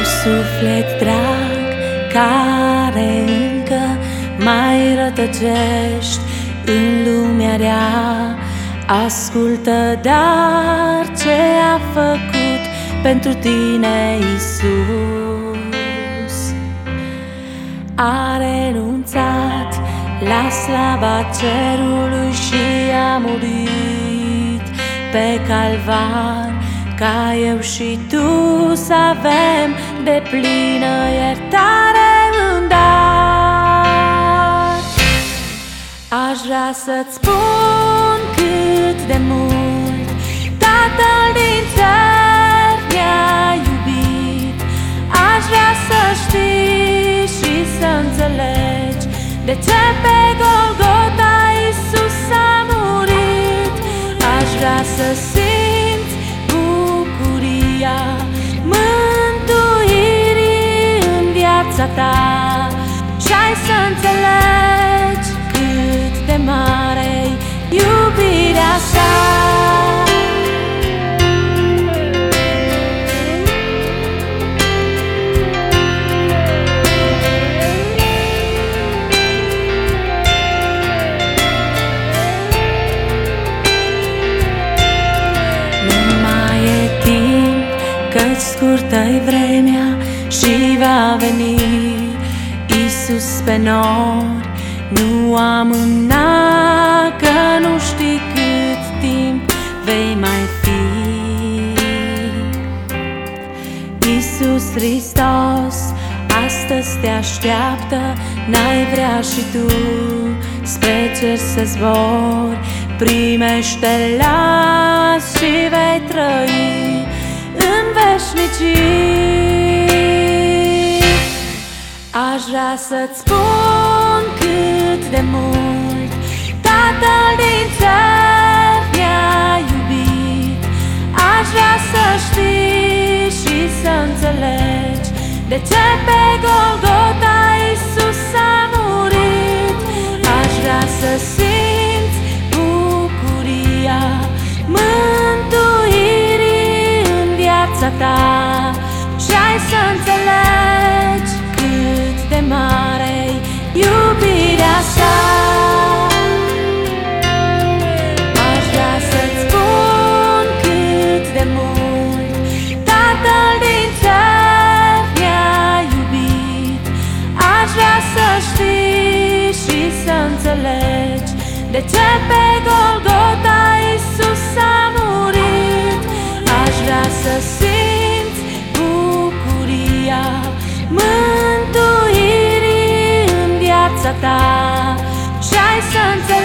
suflet drag care încă mai rătăcești în lumea rea, ascultă dar ce a făcut pentru tine Iisus. A renunțat la slava cerului și a murit pe calvar, ca eu și tu să avem deplină iertare în dar. Aș vrea să-ți spun cât de mult Tatăl din cer ne-a iubit. Aș vrea să știi și să înțelegi de ce pe Golgota Iisus a murit. Aș vrea să simți bucuria mântuirii în viața ta și ai să înțelegi cât de mare-i iubirea sa. Căci scurtă-i vremea și va veni Iisus pe nori. Nu amâna, că nu știi cât timp vei mai fi. Iisus Hristos astăzi te așteaptă, n-ai vrea și tu spre cer să zbori. Primește-L azi și vei trăi în veșnicii. Aș vrea să-ți spun cât de mult Tatăl din cer ne-a iubit. Aș vrea să știi și să înțelegi de ce pe Golgota Iisus a murit. Aș vrea să simți bucuria mântuirii în viața ta și ai să înțelegi cât de mare-i iubirea sa. Aș vrea să-ți spun cât de mult Tatăl din cer ne-a iubit. Aș vrea să știi și să înțelegi de ce pe Golgota Iisus a murit. Aș vrea să simți bucuria mântuirii în viața ta și ai să înțelegi